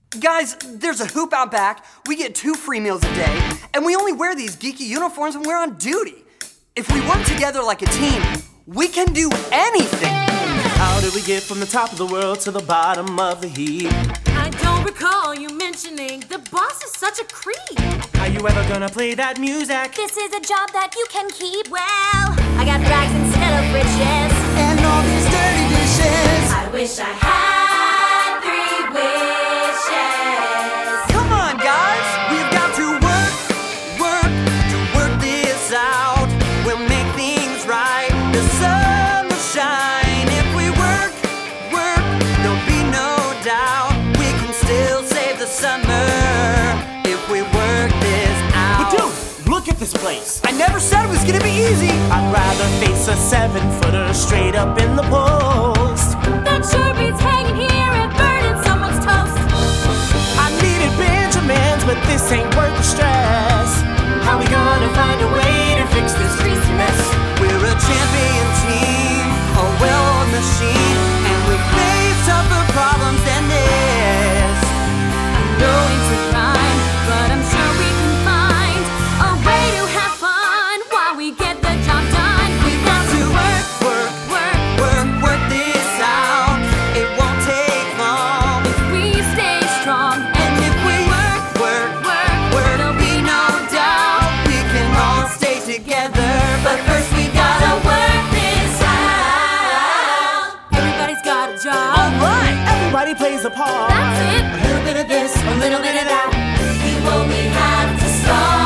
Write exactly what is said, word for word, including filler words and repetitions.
Guys, there's a hoop out back, we get two free meals a day, and we only wear these geeky uniforms when we're on duty. If we work together like a team, we can do anything. How did we get from the top of the world to the bottom of the heap? I don't recall you mentioning the boss is such a creep. Are you ever gonna play that music? This is a job that you can keep. Well, I got rags instead of riches, And all these dirty dishes. I wish I had three wishes. Come on, guys! We've got to work, work, to work this out. We'll make things right. The sun will shine. If we work, work, there'll be no doubt. We can still save the summer if we work this out. But dude, look at this place. I never said it was gonna be easy. I'd rather face a seven-footer straight up in the post. That sure beats hanging here and burning someone's toast. I needed Benjamins, but this ain't worth the stress. How we gonna find a way to fix this greasy mess? We're a champion team, a well-oiled machine, and we face tougher problems than this. I know it's a crime, but I'm sure we can find a way to have fun while we get the job done. We've got To work, work, work work, work this out. It won't take long. if we stay strong. And if we work, work, Work, work, there'll be no doubt we can all stay together. But first we gotta work this out. Everybody's got a job. Alright! Everybody plays a part. That's it. A little bit of this, a little bit of that. You only have to start.